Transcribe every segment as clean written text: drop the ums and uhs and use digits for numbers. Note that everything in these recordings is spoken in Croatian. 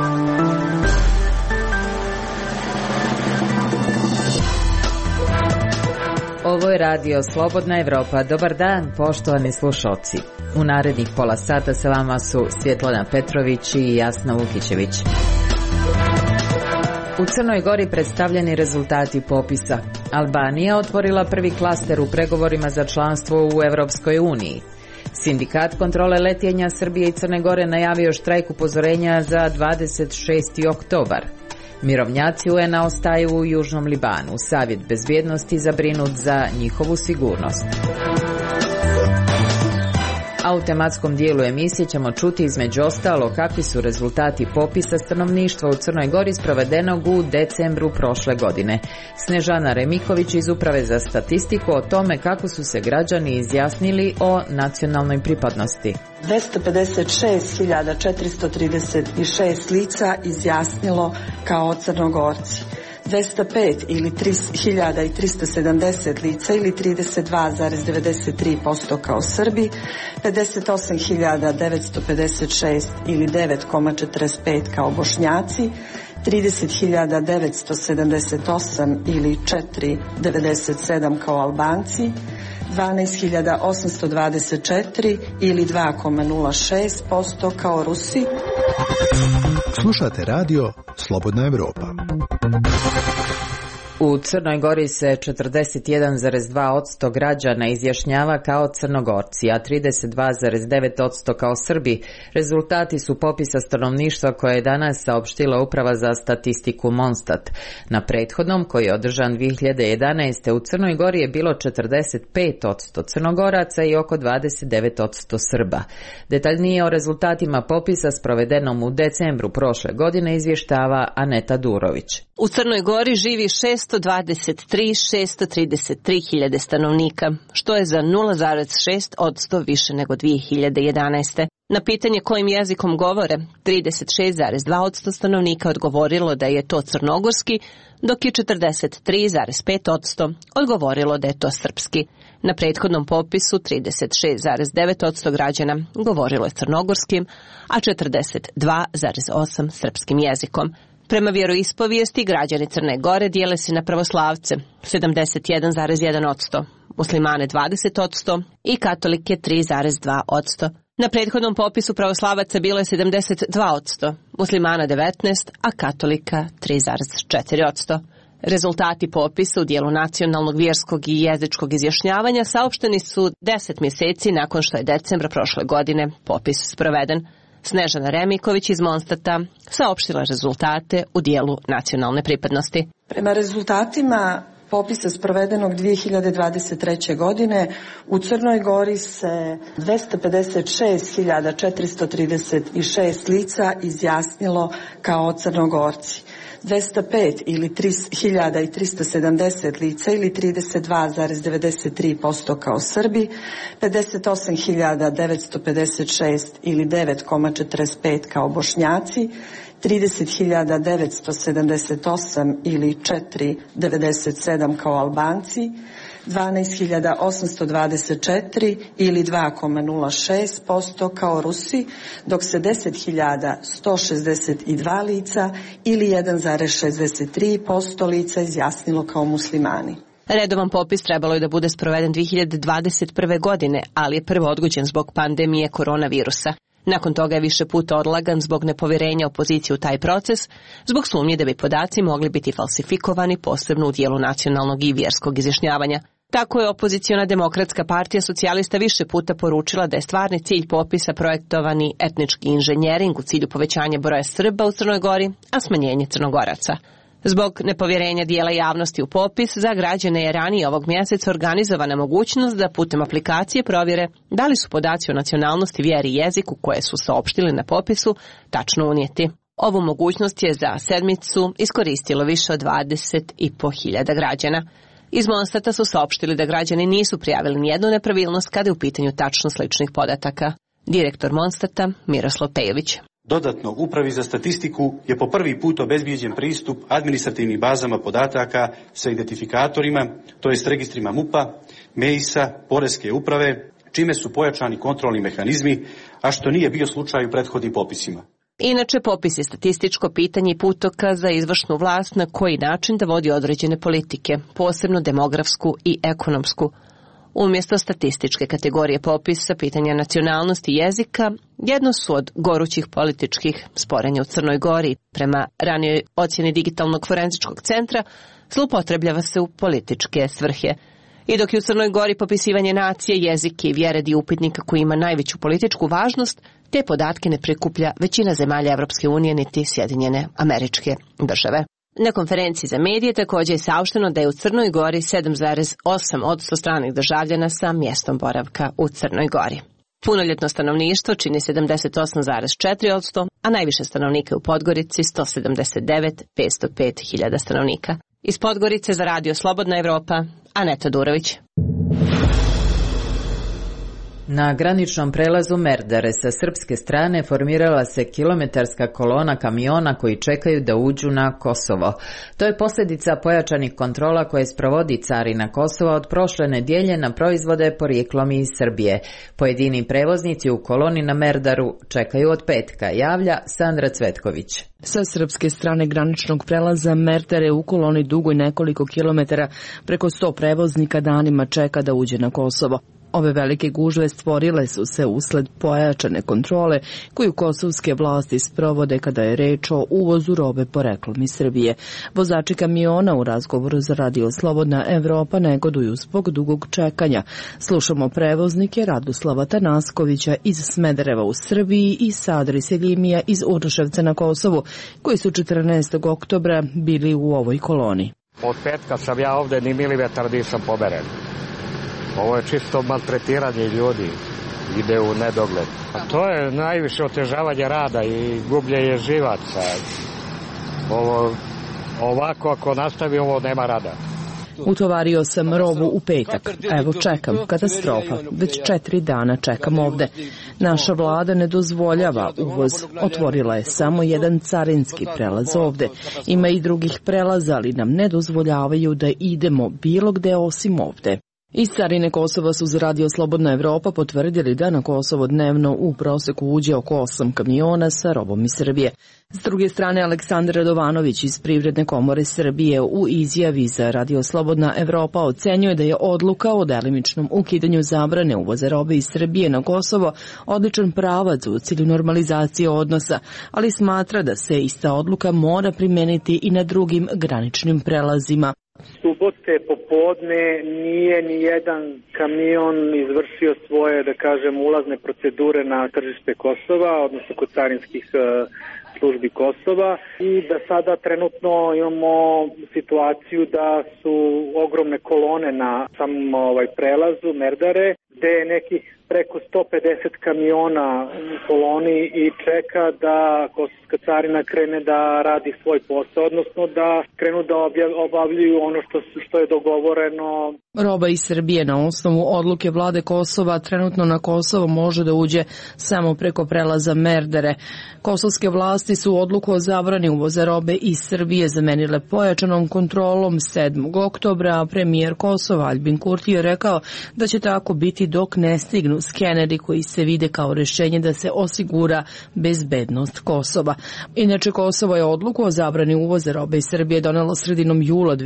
Ovo je radio Slobodna Evropa. Dobar dan, poštovani slušalci. U narednih pola sata sa vama su Svjetlana Petrović i Jasna Vukićević. U Crnoj Gori predstavljeni rezultati popisa. Albanija otvorila prvi klaster u pregovorima za članstvo u Evropskoj uniji. Sindikat kontrole letenja Srbije i Crne Gore najavio štrajk upozorenja za 26. oktobar. Mirovnjaci UN-a ostaju u Južnom Libanu. Savjet bezbjednosti zabrinut za njihovu sigurnost. A u tematskom dijelu emisije ćemo čuti između ostalo kakvi su rezultati popisa stanovništva u Crnoj Gori sprovedenog u decembru prošle godine. Snežana Remiković iz Uprave za statistiku o tome kako su se građani izjasnili o nacionalnoj pripadnosti. 256.436 lica izjasnilo kao Crnogorci. 205 ili 3.370 lica ili 32,93% kao Srbi, 58.956 ili 9,45% kao Bošnjaci, 30.978 ili 4,97% kao Albanci, 12.824 ili 2,06% kao Rusi. Slušate radio Slobodna Evropa. U Crnoj Gori se 41,2% građana izjašnjava kao Crnogorci, a 32,9% kao Srbi. Rezultati su popisa stanovništva koje je danas saopštila Uprava za statistiku Monstat. Na prethodnom, koji je održan 2011. u Crnoj Gori je bilo 45% Crnogoraca i oko 29% Srba. Detaljnije o rezultatima popisa sprovedenom u decembru prošle godine izvještava Aneta Durović. U Crnoj Gori živi 623 hiljade stanovnika, što je za 0,6% više nego 2011. Na pitanje kojim jezikom govore, 36,2% stanovnika odgovorilo da je to crnogorski, dok je 43,5% odgovorilo da je to srpski. Na prethodnom popisu 36,9% građana govorilo je crnogorskim, a 42,8% srpskim jezikom. Prema vjeroispovijesti, građani Crne Gore dijele se na pravoslavce 71,1%, muslimane 20% i katolike 3,2%. Na prethodnom popisu pravoslavaca bilo je 72%, muslimana 19%, a katolika 3,4%. Rezultati popisa u dijelu nacionalnog, vjerskog i jezičkog izjašnjavanja saopšteni su 10 mjeseci nakon što je decembra prošle godine popis sproveden. Snežana Remiković iz Monstata saopštila rezultate u dijelu nacionalne pripadnosti. Prema rezultatima popisa sprovedenog 2023. godine u Crnoj Gori se 256.436 lica izjasnilo kao Crnogorci. 205 ili 3.370 lica ili 32,93% kao Srbi, 58.956 ili 9,45% kao Bošnjaci, 30.978 ili 4,97% kao Albanci, 12.824 ili 2,06% kao Rusi, dok se 10.162 lica ili 1,63% lica izjasnilo kao muslimani. Redovan popis trebalo je da bude sproveden 2021. godine, ali je prvo odgođen zbog pandemije koronavirusa. Nakon toga je više puta odlagan zbog nepovjerenja opozicije u taj proces, zbog sumnje da bi podaci mogli biti falsifikovani, posebno u dijelu nacionalnog i vjerskog izjašnjavanja. Tako je opoziciona Demokratska partija socijalista više puta poručila da je stvarni cilj popisa projektovani etnički inženjering u cilju povećanja broja Srba u Crnoj Gori, a smanjenje Crnogoraca. Zbog nepovjerenja dijela javnosti u popis, za građane je ranije ovog mjeseca organizovana mogućnost da putem aplikacije provjere da li su podaci o nacionalnosti, vjeri i jeziku koje su saopštili na popisu tačno unijeti. Ovu mogućnost je za sedmicu iskoristilo više od 20.500 građana. Iz Monstata su saopštili da građani nisu prijavili nijednu nepravilnost kada je u pitanju tačnost ličnih podataka. Direktor Monstata Miroslav Pejović. Dodatno, Upravi za statistiku je po prvi put obezbijeđen pristup administrativnim bazama podataka sa identifikatorima, to jest registrima MUP-a, MEIS-a, Poreske uprave, čime su pojačani kontrolni mehanizmi, a što nije bio slučaj u prethodnim popisima. Inače, popis je statističko pitanje i putokaz za izvršnu vlast na koji način da vodi određene politike, posebno demografsku i ekonomsku. Umjesto statističke kategorije popisa, pitanja nacionalnosti i jezika jedno su od gorućih političkih sporenja u Crnoj Gori. Prema ranijoj ocjeni Digitalnog forenzičkog centra, zloupotrebljava se u političke svrhe. I dok je u Crnoj Gori popisivanje nacije, jezike i vjere dio upitnika koji ima najveću političku važnost, te podatke ne prikuplja većina zemalja Evropske unije niti Sjedinjene Američke Države. Na konferenciji za medije također je saopšteno da je u Crnoj Gori 7,8% stranih državljana sa mjestom boravka u Crnoj Gori. Punoljetno stanovništvo čini 78,4%, a najviše stanovnika u Podgorici 179.505.000 stanovnika. Iz Podgorice za Radio Slobodna Evropa, Aneta Durović. Na graničnom prelazu Merdare sa srpske strane formirala se kilometarska kolona kamiona koji čekaju da uđu na Kosovo. To je posljedica pojačanih kontrola koje sprovodi carina Kosova od prošle nedjelje na proizvode porijeklom iz Srbije. Pojedini prevoznici u koloni na Merdaru čekaju od petka, javlja Sandra Cvetković. Sa srpske strane graničnog prelaza Merdare u koloni dugoj nekoliko kilometara preko 100 prevoznika danima čeka da uđe na Kosovo. Ove velike gužve stvorile su se usled pojačane kontrole koju kosovske vlasti sprovode kada je reč o uvozu robe poreklom iz Srbije. Vozači kamiona u razgovoru za Radio Slobodna Evropa negoduju zbog dugog čekanja. Slušamo prevoznike Radoslava Tanaskovića iz Smedereva u Srbiji i Sadri Selimija iz Uroševca na Kosovu, koji su 14. oktobra bili u ovoj koloni. Od petka sam ja ovdje, ni milimetar nisam pomeren. Ovo je čisto maltretiranje ljudi, ide u nedogled. A to je najviše otežavanje rada i gubljenje živaca. Ovako ako nastavi, ovo nema rada. Utovario sam robu u petak. Evo čekam, katastrofa. Već 4 dana čekam ovde. Naša vlada ne dozvoljava uvoz. Otvorila je samo jedan carinski prelaz ovde. Ima i drugih prelaza, ali nam ne dozvoljavaju da idemo bilo gde osim ovde. Iz carine Kosova su za Radio Slobodna Evropa potvrdili da na Kosovo dnevno u proseku uđe oko 8 kamiona sa robom iz Srbije. S druge strane, Aleksandar Radovanović iz Privredne komore Srbije u izjavi za Radio Slobodna Evropa ocenjuje da je odluka o delimičnom ukidanju zabrane uvoza robe iz Srbije na Kosovo odličan pravac u cilju normalizacije odnosa, ali smatra da se ista odluka mora primeniti i na drugim graničnim prelazima. Subote popodne nije ni jedan kamion izvršio svoje, da kažem, ulazne procedure na tržište Kosova, odnosno kod carinskih službi Kosova, i da sada trenutno imamo situaciju da su ogromne kolone na samom prelazu Merdare, gde je nekih preko 150 kamiona u koloni i čeka da kosovska carina krene da radi svoj posao, odnosno da krenu da obavljaju ono što je dogovoreno. Roba iz Srbije na osnovu odluke vlade Kosova trenutno na Kosovo može da uđe samo preko prelaza Merdare. Kosovske vlasti su odluku o zabrani uvoza robe iz Srbije zamenile pojačanom kontrolom 7. oktobra, a premijer Kosova Aljbin Kurti je rekao da će tako biti dok ne stignu skeneri koji se vide kao rješenje da se osigura bezbednost Kosova. Inače, Kosovo je odluku o zabrani uvoza robe iz Srbije donelo sredinom jula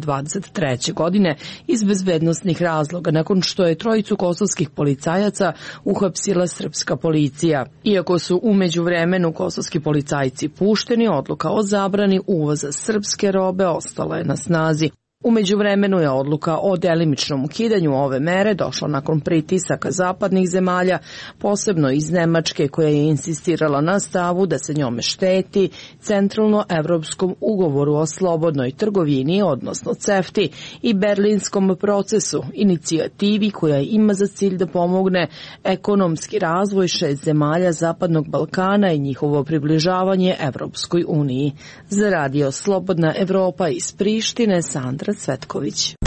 2023. godine iz bezbednostnih razloga, nakon što je trojicu kosovskih policajaca uhapsila srpska policija. Iako su u međuvremenu kosovski policajci pušteni, odluka o zabrani uvoza srpske robe ostala je na snazi. U međuvremenu je odluka o delimičnom ukidanju ove mere došla nakon pritisaka zapadnih zemalja, posebno iz Nemačke, koja je insistirala na stavu da se njome šteti Centralno-evropskom ugovoru o slobodnoj trgovini, odnosno CEFTI, i Berlinskom procesu, inicijativi koja ima za cilj da pomogne ekonomski razvoj 6 zemalja Zapadnog Balkana i njihovo približavanje Evropskoj uniji. Za Radio Slobodna Evropa iz Prištine, Sandra Cvetković.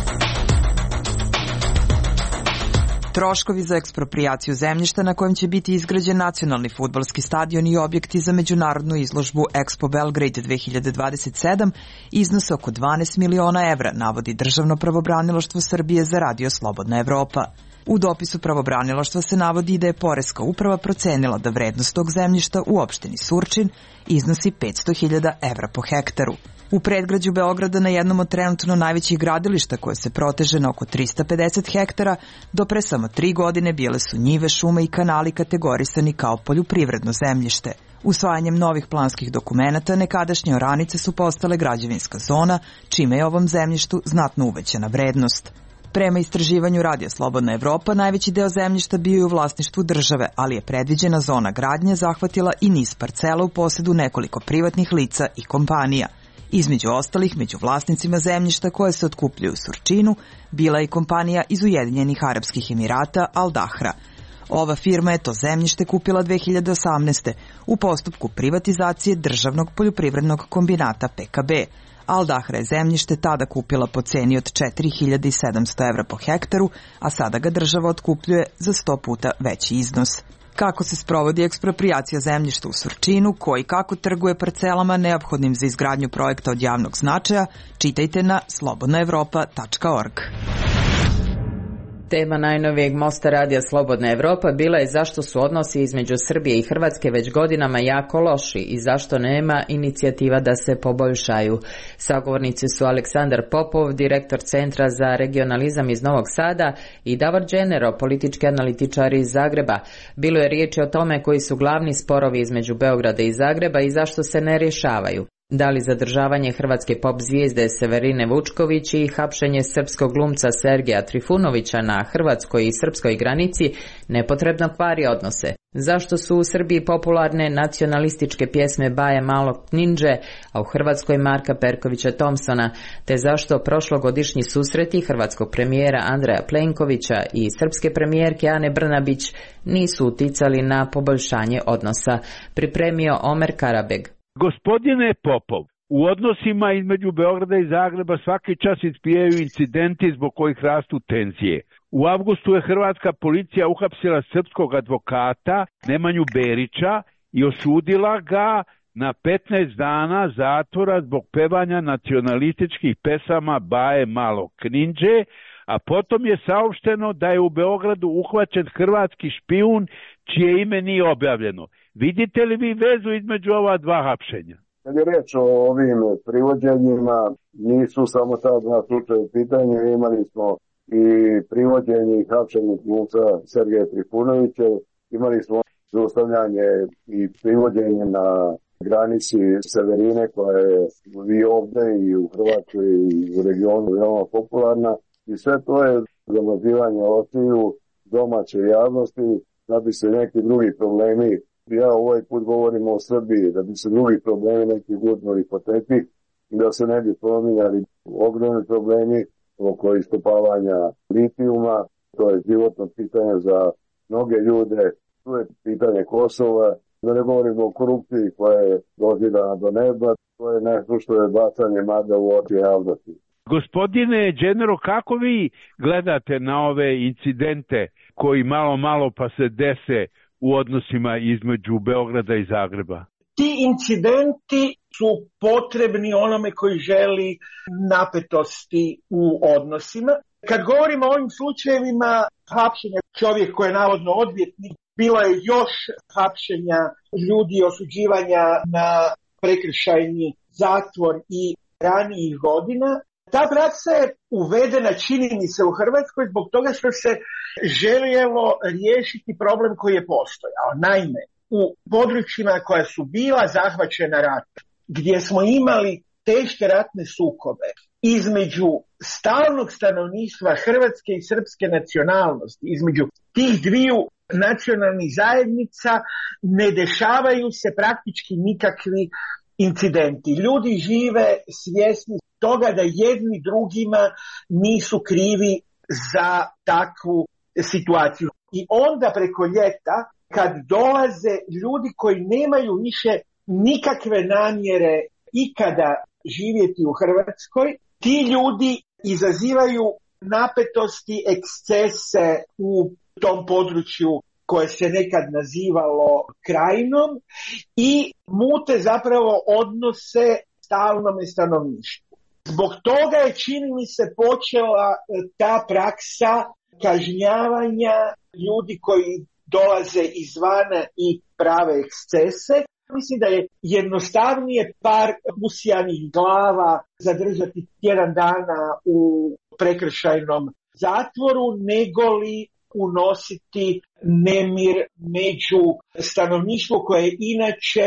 Troškovi za eksproprijaciju zemljišta na kojem će biti izgrađen nacionalni fudbalski stadion i objekti za međunarodnu izložbu Expo Belgrade 2027 iznose oko 12 miliona evra, navodi Državno pravobranilaštvo Srbije za Radio Slobodna Evropa. U dopisu pravobranilaštva se navodi da je Poreska uprava procenila da vrednost tog zemljišta u opštini Surčin iznosi 500.000 evra po hektaru. U predgrađu Beograda, na jednom od trenutno najvećih gradilišta koje se proteže na oko 350 hektara, do pre samo 3 godine bile su njive, šume i kanali kategorisani kao poljoprivredno zemljište. Usvajanjem novih planskih dokumenata nekadašnje oranice su postale građevinska zona, čime je ovom zemljištu znatno uvećana vrednost. Prema istraživanju Radija Slobodna Evropa, najveći deo zemljišta bio je u vlasništvu države, ali je predviđena zona gradnje zahvatila i niz parcela u posedu nekoliko privatnih lica i kompanija. Između ostalih, među vlasnicima zemljišta koje se otkupljuju u Surčinu, bila je i kompanija iz Ujedinjenih Arapskih Emirata Al Dahra. Ova firma je to zemljište kupila 2018. u postupku privatizacije državnog poljoprivrednog kombinata PKB. Al Dahra je zemljište tada kupila po ceni od 4.700 evra po hektaru, a sada ga država otkupljuje za 100 puta veći iznos. Kako se sprovodi eksproprijacija zemljišta u Surčinu, ko i kako trguje parcelama neophodnim za izgradnju projekta od javnog značaja, čitajte na slobodnaevropa.org. Tema najnovijeg mosta Radija Slobodna Evropa bila je zašto su odnosi između Srbije i Hrvatske već godinama jako loši i zašto nema inicijativa da se poboljšaju. Sagovornici su Aleksandar Popov, direktor Centra za regionalizam iz Novog Sada, i Davor Đenero, politički analitičar iz Zagreba. Bilo je riječi o tome koji su glavni sporovi između Beograda i Zagreba i zašto se ne rješavaju. Da li zadržavanje hrvatske pop zvijezde Severine Vučković i hapšenje srpskog glumca Sergeja Trifunovića na hrvatskoj i srpskoj granici nepotrebno kvari odnose? Zašto su u Srbiji popularne nacionalističke pjesme Baje malog ninđe, a u Hrvatskoj Marka Perkovića Thompsona, te zašto prošlogodišnji susreti hrvatskog premijera Andreja Plenkovića i srpske premijerke Ane Brnabić nisu uticali na poboljšanje odnosa? Pripremio Omer Karabeg. Gospodine Popov, u odnosima između Beograda i Zagreba svaki čas ispijaju incidenti zbog kojih rastu tenzije. U avgustu je hrvatska policija uhapsila srpskog advokata Nemanju Berića i osudila ga na 15 dana zatvora zbog pevanja nacionalističkih pesama Baje malog ninđe, a potom je saopšteno da je u Beogradu uhvaćen hrvatski špijun čije ime nije objavljeno. Vidite li vi vezu između ova dva hapšenja? Kad je reč o ovim privođenjima, nisu samo ta dva slučaja u pitanju, imali smo i privođenje i hapšenje glumca Sergeja Trifunovića, imali smo zaustavljanje i privođenje na granici Severine koja je i ovde i u Hrvatskoj i u regionu veoma popularna, i sve to je zamazivanje očiju domaće javnosti da bi se neki drugi problemi, ja ovaj put govorimo o Srbiji, da bi se drugi problemi neki gurnuli po tepih i da se ne bi pominjali ogromni problemi oko iskopavanja litijuma. To je životno pitanje za mnoge ljude, tu je pitanje Kosova, da ne govorimo o korupciji koja je dozirana do neba, to je nešto što je bacanje magla u oči javnosti. Gospodine Đenero, kako vi gledate na ove incidente koji malo pa se dese u odnosima između Beograda i Zagreba? Ti incidenti su potrebni onome koji želi napetosti u odnosima. Kad govorimo o ovim slučajevima hapšenja čovjek koji je navodno odvjetnik, bilo je još hapšenja ljudi, osuđivanja na prekršajni zatvor i ranijih godina. Ta praksa je uvedena, čini mi se, u Hrvatskoj zbog toga što se željelo riješiti problem koji je postojao. Naime, u područjima koja su bila zahvaćena ratom, gdje smo imali teške ratne sukobe između stalnog stanovništva hrvatske i srpske nacionalnosti, između tih dviju nacionalnih zajednica, ne dešavaju se praktički nikakvi incidenti. Ljudi žive svjesni toga da jedni drugima nisu krivi za takvu situaciju. I onda preko ljeta, kad dolaze ljudi koji nemaju više nikakve namjere ikada živjeti u Hrvatskoj, ti ljudi izazivaju napetosti, ekscese u tom području koje se nekad nazivalo Krajinom i mute zapravo odnose stalnome stanovništvu. Zbog toga je, čini mi se, počela ta praksa kažnjavanja ljudi koji dolaze izvana i prave ekscese. Mislim da je jednostavnije par usijanih glava zadržati tjedan dana u prekršajnom zatvoru, nego li unositi nemir među stanovništvo koje inače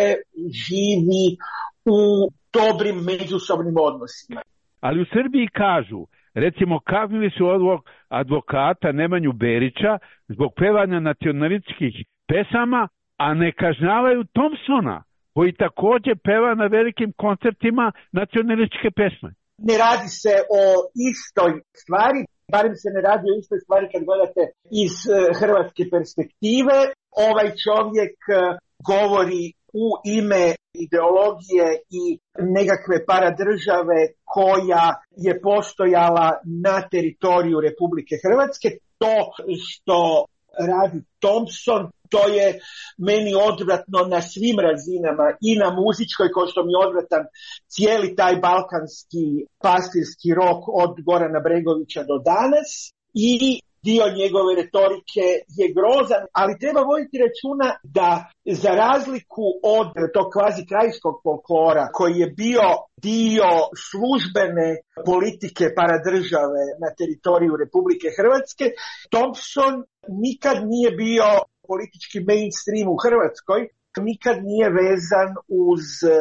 živi u dobrim međusobnim odnosima. Ali u Srbiji kažu, recimo kaznili su ovog advokata Nemanju Berića zbog pevanja nacionalističkih pesama, a ne kažnjavaju Thompsona, koji također peva na velikim koncertima nacionalističke pesme. Ne radi se o istoj stvari, barem se ne radi o istoj stvari kad gledate iz hrvatske perspektive. Ovaj čovjek govori u ime ideologije i nekakve paradržave koja je postojala na teritoriju Republike Hrvatske. To što radi Thompson, to je meni odvratno na svim razinama, i na muzičkoj, kao što mi je odvratan cijeli taj balkanski pastirski rok od Gorana Bregovića do danas, i dio njegove retorike je grozan, ali treba voditi računa da za razliku od tog kvazi krajskog folklora koji je bio dio službene politike paradržave na teritoriju Republike Hrvatske, Thompson nikad nije bio politički mainstream u Hrvatskoj, nikad nije vezan uz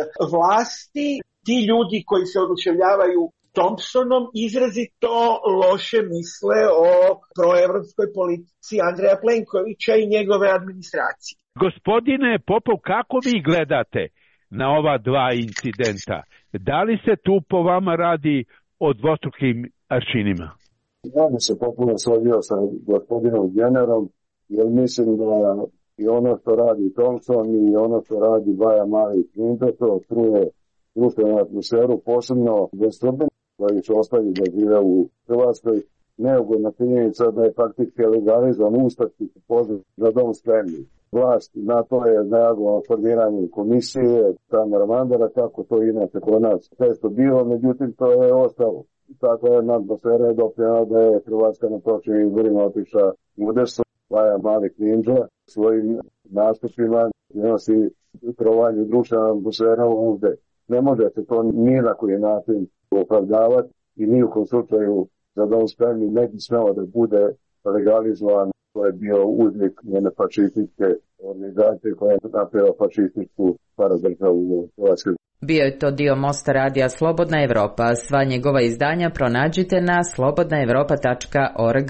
vlasti. Ti ljudi koji se oduševljavaju Thompsonom izrazito loše misle o proevropskoj politici Andreja Plenkovića i njegove administracije. Gospodine Popov, kako vi gledate na ova dva incidenta? Da li se tu po vama radi o dvostrukim aršinima? Ja bi se potpuno složio sa gospodinom Generom, jer mislim da i ono što radi Thompson i ono što radi Baja Mali Klinto, to truje društvenu atmosferu, posebno za Srbe koji su ostali da žive u Hrvatskoj. Neugodna činjenica da je praktički legalizovan ustaški poziv za dom spremni. Vlast na to je najavljeno formiranje komisije, Tamara Mandara, kako to inače kod nas često bilo, međutim to je ostalo. Tako je atmosfera je doprinjela da je Hrvatska na prošlim izborima otišla u desno. Baja Mali Klinđa svojim nastupima nosi trovanju društvena atmosfera ovdje. Ne možete to ni na koji način opravdavati i ni u kom slučaju za dom spremni ne bi smelo da bude legalizovan. To je bio uznik njene fašističke organizacije koja je napravila fašističku paradržavu u Hrvatskoj. Bio je to dio Mosta radija Slobodna Evropa. Sva njegova izdanja pronađite na slobodnaevropa.org.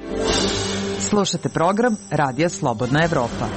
Slušate program Radija Slobodna Evropa.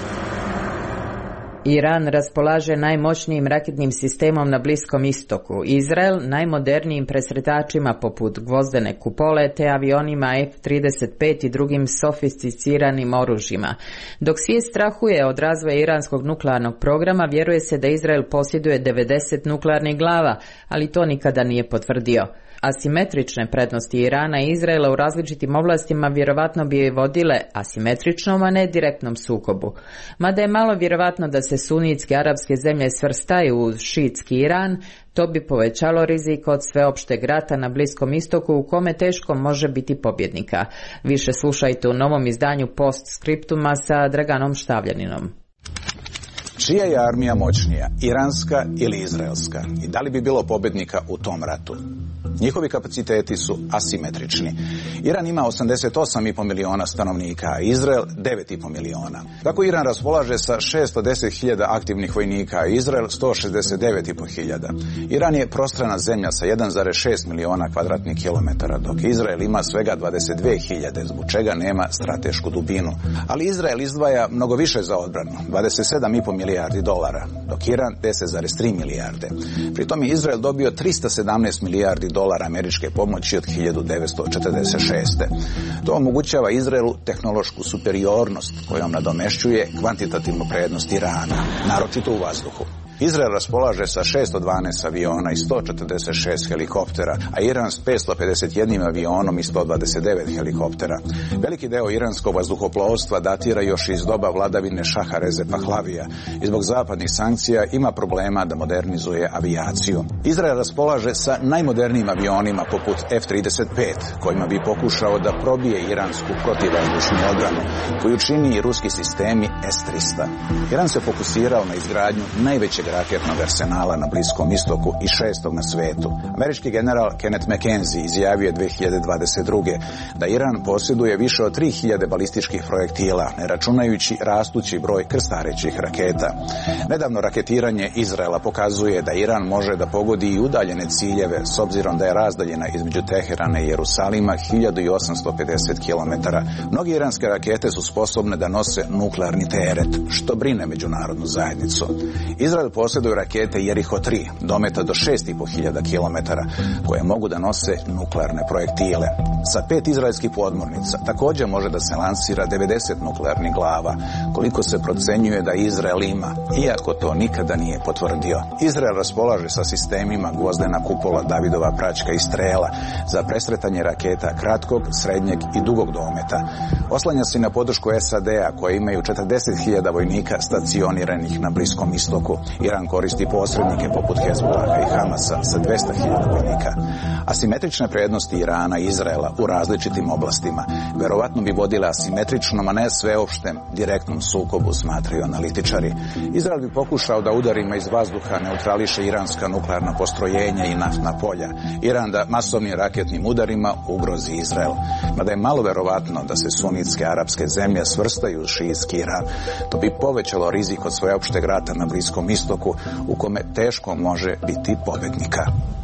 Iran raspolaže najmoćnijim raketnim sistemom na Bliskom istoku, Izrael najmodernijim presretačima poput gvozdene kupole te avionima F-35 i drugim sofisticiranim oružjima. Dok svijet strahuje od razvoja iranskog nuklearnog programa, vjeruje se da Izrael posjeduje 90 nuklearnih glava, ali to nikada nije potvrdio. Asimetrične prednosti Irana i Izraela u različitim oblastima vjerovatno bi je vodile asimetričnom, a ne direktnom sukobu. Mada je malo vjerovatno da se sunitske arapske zemlje svrstaju u šiitski Iran, to bi povećalo rizik od sveopšteg rata na Bliskom istoku u kome teško može biti pobjednika. Više slušajte u novom izdanju Postscriptuma sa Draganom Štavljaninom. Čija je armija moćnija, iranska ili izraelska? I da li bi bilo pobjednika u tom ratu? Njihovi kapaciteti su asimetrični. Iran ima 88,5 miliona stanovnika, a Izrael 9,5 miliona. Tako Iran raspolaže sa 610.000 aktivnih vojnika, a Izrael 169.500. Iran je prostrana zemlja sa 1,6 miliona kvadratnih kilometara, dok Izrael ima svega 22.000, zbog čega nema stratešku dubinu. Ali Izrael izdvaja mnogo više za odbranu, 27,5 milijardi dolara, dok Iran 10,3 milijarde. Pritom je Izrael dobio 317 milijardi dolara američke pomoći od 1946. To omogućava Izraelu tehnološku superiornost kojom nadomešćuje kvantitativnu prednost Irana, naročito u vazduhu. Izrael raspolaže sa 612 aviona i 146 helikoptera, a Iran s 551 avionom i 129 helikoptera. Veliki deo iranskog vazduhoplovstva datira još iz doba vladavine Šaha Reze Pahlavija i zbog zapadnih sankcija ima problema da modernizuje avijaciju. Izrael raspolaže sa najmodernijim avionima poput F-35, kojima bi pokušao da probije iransku protivvazdušnu odbranu, koju čini i ruski sistemi S-300. Iran se fokusirao na izgradnju najvećeg raketnog arsenala na Bliskom istoku i 6. na svetu. Američki general Kenneth McKenzie izjavio je 2022. da Iran posjeduje više od 3000 balističkih projektila, ne računajući rastući broj krstarećih raketa. Nedavno raketiranje Izraela pokazuje da Iran može da pogodi i udaljene ciljeve, s obzirom da je razdaljena između Teherana i Jerusalima 1850 km. Mnogi iranske rakete su sposobne da nose nuklearni teret, što brine međunarodnu zajednicu. Izrael posjeduje rakete Jeriho 3, dometa do 6500 km, koje mogu da nose nuklearne projektile. Sa 5 izraelskih podmornica također može da se lansira 90 nuklearnih glava, koliko se procenjuje da Izrael ima, iako to nikada nije potvrdio. Izrael raspolaže sa sistemima gvozdena kupola, Davidova praćka i strela za presretanje raketa kratkog, srednjeg i dugog dometa. Oslanja se na podršku SAD-a, koje imaju 40.000 vojnika stacioniranih na Bliskom istoku. Iran koristi posrednike poput Hezbollaha i Hamasa sa 200.000 vojnika. Asimetrične prednosti Irana i Izraela u različitim oblastima verovatno bi vodile asimetričnom, a ne sveopštem direktnom sukobu, smatraju analitičari. Izrael bi pokušao da udarima iz vazduha neutrališe iranska nuklearna postrojenja i naftna polja. Iran da masovnim raketnim udarima ugrozi Izrael. Mada je malo verovatno da se sunitske arapske zemlje svrstaju u šijitski Iran. To bi povećalo rizik od sveopšteg rata na Bliskom istoku, u kome teško može biti pobednika.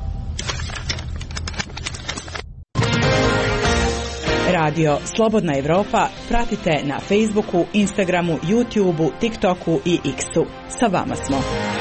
Radio Slobodna Evropa pratite na Facebooku, Instagramu, YouTubeu, TikToku i X-u. Sa vama smo.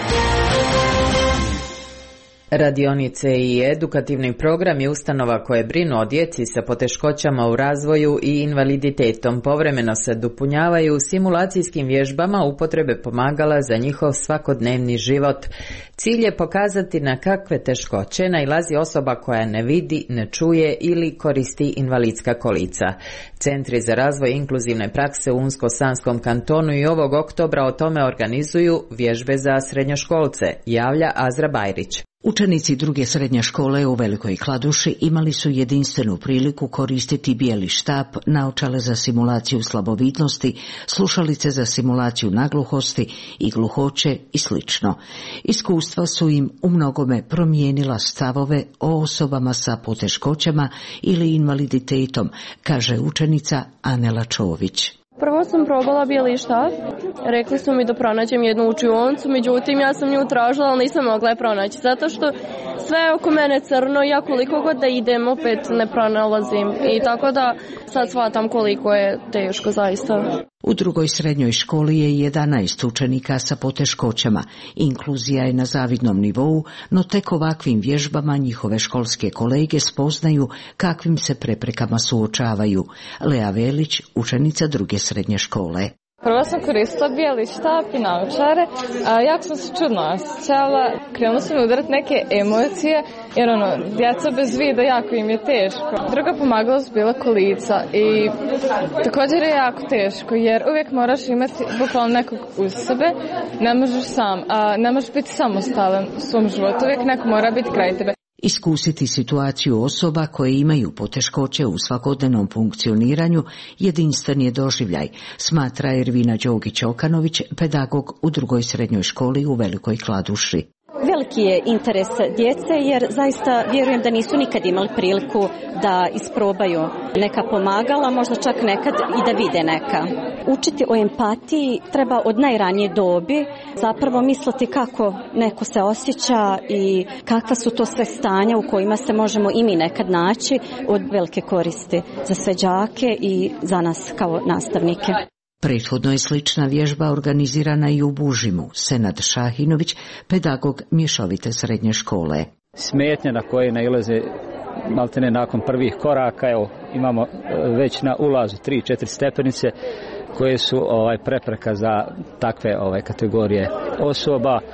Radionice i edukativni programi ustanova koje brinu o djeci sa poteškoćama u razvoju i invaliditetom povremeno se dopunjavaju simulacijskim vježbama upotrebe pomagala za njihov svakodnevni život. Cilj je pokazati na kakve teškoće nailazi osoba koja ne vidi, ne čuje ili koristi invalidska kolica. Centri za razvoj inkluzivne prakse u Unsko-Sanskom kantonu i ovog oktobra o tome organizuju vježbe za srednjoškolce, javlja Azra Bajrić. Učenici druge srednje škole u Velikoj Kladuši imali su jedinstvenu priliku koristiti bijeli štap, naočale za simulaciju slabovidnosti, slušalice za simulaciju nagluhosti i gluhoće i slično. Iskustva su im u mnogome promijenila stavove o osobama sa poteškoćama ili invaliditetom, kaže učenica Anela Čović. Prvo sam probala bijeli štap, rekli su mi da pronađem jednu učioncu, međutim ja sam nju tražila, ali nisam mogla je pronaći, zato što sve je oko mene crno, ja koliko god da idem opet ne pronalazim i tako da sad shvatam koliko je teško zaista. U drugoj srednjoj školi je 11 učenika sa poteškoćama. Inkluzija je na zavidnom nivou, no tek ovakvim vježbama njihove školske kolege spoznaju kakvim se preprekama suočavaju. Lea Velić, učenica druge srednje škole. Prvo sam koristila bijeli štap i naočare, a jako sam se čudno osjećala. Krenula sam mi udarati neke emocije, jer djeca bez vida jako im je teško. Druga pomagala su bila kolica i također je jako teško, jer uvijek moraš imati bukvalno nekog uz sebe, ne možeš sam, ne možeš biti samostalan u svom životu, uvijek neko mora biti kraj tebe. Iskusiti situaciju osoba koje imaju poteškoće u svakodnevnom funkcioniranju jedinstven je doživljaj, smatra Ervina Đogić-Okanović, pedagog u drugoj srednjoj školi u Velikoj Kladuši. Veliki je interes djece jer zaista vjerujem da nisu nikad imali priliku da isprobaju neka pomagala, možda čak nekad i da vide neka. Učiti o empatiji treba od najranije dobi, zapravo misliti kako neko se osjeća i kakva su to sve stanja u kojima se možemo i mi nekad naći, od velike koristi za sve đake i za nas kao nastavnike. Prethodno je slična vježba organizirana i u Bužimu. Senad Šahinović, pedagog mješovite srednje škole. Smetnje na koje nailaze maltene nakon prvih koraka, evo imamo već na ulazu 3-4 stepenice koje su prepreka za takve kategorije osoba.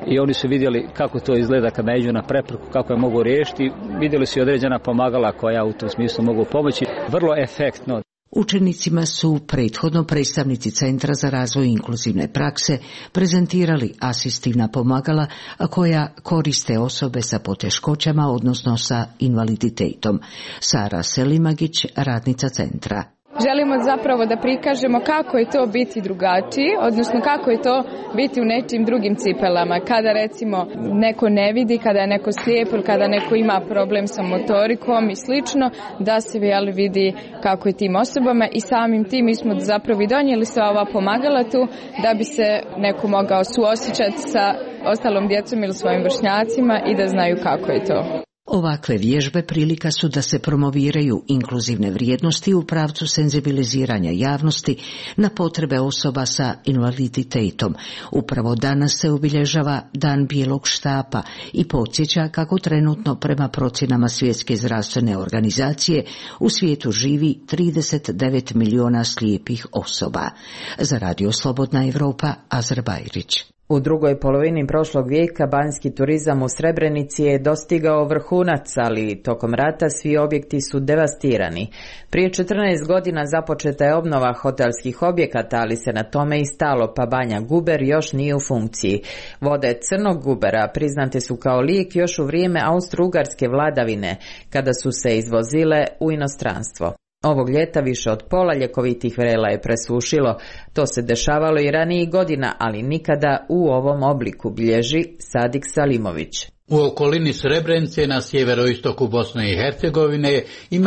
i oni su vidjeli kako to izgleda kad naiđu na prepreku, kako je mogu riješiti, vidjeli su i određena pomagala koja u tom smislu mogu pomoći, vrlo efektno. Učenicima su prethodno predstavnici Centra za razvoj inkluzivne prakse prezentirali asistivna pomagala koja koriste osobe sa poteškoćama, odnosno sa invaliditetom. Sara Selimagić, radnica centra. Želimo zapravo da prikažemo kako je to biti drugačiji, odnosno kako je to biti u nečim drugim cipelama. Kada recimo neko ne vidi, kada je neko slijep ili kada neko ima problem sa motorikom i slično, da se vidi kako je tim osobama i samim tim mi smo zapravo i donijeli sva ova pomagala tu da bi se neko mogao suosjećati sa ostalom djecom ili svojim vršnjacima i da znaju kako je to. Ovakve vježbe prilika su da se promoviraju inkluzivne vrijednosti u pravcu senzibiliziranja javnosti na potrebe osoba sa invaliditetom. Upravo danas se obilježava Dan bijelog štapa i podsjeća kako trenutno prema procjenama Svjetske zdravstvene organizacije u svijetu živi 39 miliona slijepih osoba. Za Radio Slobodna Evropa, Azra Bajrić. U drugoj polovini prošlog vijeka banjski turizam u Srebrenici je dostigao vrhunac, ali tokom rata svi objekti su devastirani. Prije 14 godina započeta je obnova hotelskih objekata, ali se na tome i stalo, pa Banja Guber još nije u funkciji. Vode Crnog Gubera priznate su kao lijek još u vrijeme austro-ugarske vladavine, kada su se izvozile u inostranstvo. Ovog ljeta više od pola ljekovitih vrela je presušilo. To se dešavalo i ranijih godina, ali nikada u ovom obliku, bilježi Sadik Salimović. U okolini Srebrenice na sjeveroistoku Bosne i Hercegovine ima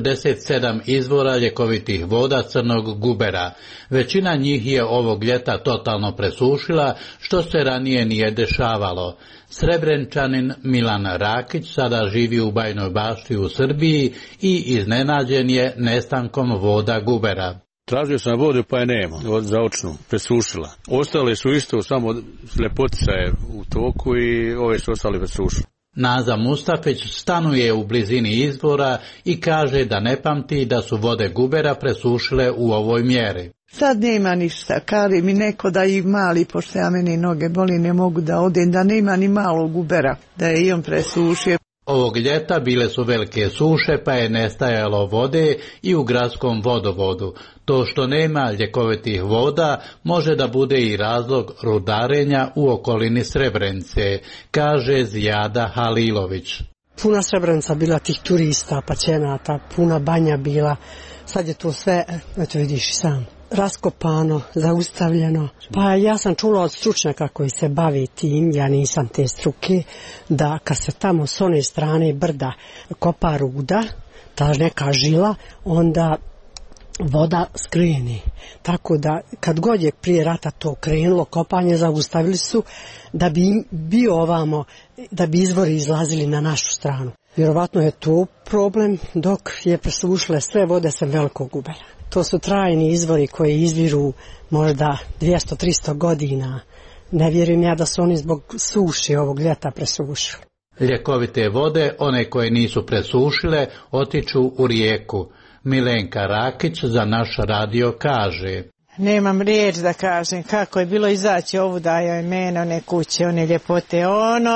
47 izvora ljekovitih voda Crnog Gubera. Većina njih je ovog ljeta totalno presušila, što se ranije nije dešavalo. Srebrenčanin Milan Rakić sada živi u Bajnoj Bašti u Srbiji i iznenađen je nestankom voda Gubera. Tražio sam vodu pa je nema, za očnu, presušila. Ostale su isto, samo ljepotica je u toku i ove su ostale presušile. Naza Mustafić stanuje u blizini izvora i kaže da ne pamti da su vode Gubera presušile u ovoj mjeri. Sad nema ništa, kari mi neko da i mali, pošto ja meni noge boli, ne mogu da odem, da nema ni malog Gubera, da je i on presušio. Ovog ljeta bile su velike suše pa je nestajalo vode i u gradskom vodovodu. To što nema ljekovitih voda može da bude i razlog rudarenja u okolini Srebrenice, kaže Zijada Halilović. Puna Srebrenica bila tih turista, pacijenata, puna Banja bila. Sad je to sve, eto vidiš sam, raskopano, zaustavljeno. Pa ja sam čula od stručnjaka koji se bavi tim, ja nisam te struke, da kad se tamo s one strane brda kopa ruda, ta neka žila, onda voda skreni. Tako da kad god je prije rata to krenulo, kopanje zaustavili su da bi bio ovamo, da bi izvori izlazili na našu stranu. Vjerovatno je to problem dok je presušile sve vode sa Velikog Gubera. To su trajni izvori koji izviru možda 200-300 godina. Ne vjerujem ja da su oni zbog suše ovog ljeta presušili. Ljekovite vode, one koje nisu presušile, otiču u rijeku. Milenka Rakić za naš radio kaže: Nemam riječ da kažem kako je bilo izaći ovu da joj mene, one kuće, one ljepote,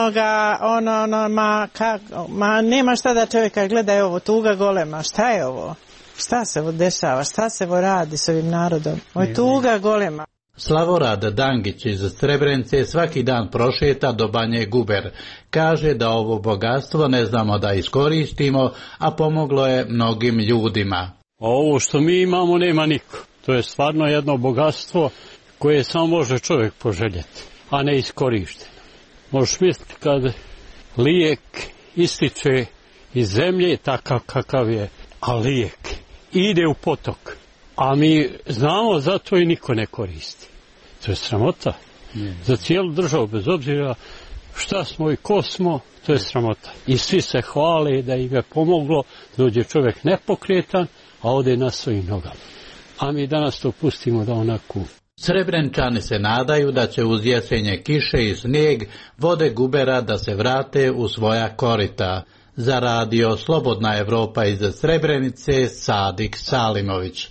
ma nema šta da čovjeka gleda, je ovo tuga golema, šta je ovo? Šta se ovo dešava, šta se ovo radi s ovim narodom? Ovo je tuga golema. Slavorad Dangić iz Srebrenice svaki dan prošeta do Banje Guber. Kaže da ovo bogatstvo ne znamo da iskoristimo, a pomoglo je mnogim ljudima. Ovo što mi imamo nema niko. To je stvarno jedno bogatstvo koje samo može čovjek poželjeti, a ne iskorišteno. Možeš misliti kad lijek ističe iz zemlje takav kakav je, a lijek ide u potok, a mi znamo za to i niko ne koristi. To je sramota za cijelu državu, bez obzira šta smo i ko smo, to je sramota. I svi se hvale da im je pomoglo, dođe čovjek nepokretan, a ode na svojim nogama. A mi danas to pustimo da onako. Srebrenčani se nadaju da će uz jesenje kiše i snijeg vode Gubera da se vrate u svoja korita. Za radio Slobodna Evropa iz Srebrenice, Sadik Salimović.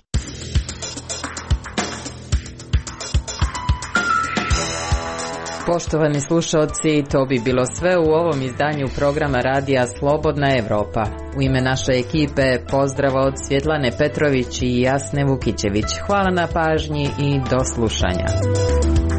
Poštovani slušalci, to bi bilo sve u ovom izdanju programa radija Slobodna Evropa. U ime naše ekipe pozdrav od Svjetlane Petrović i Jasne Vukićević. Hvala na pažnji i do slušanja.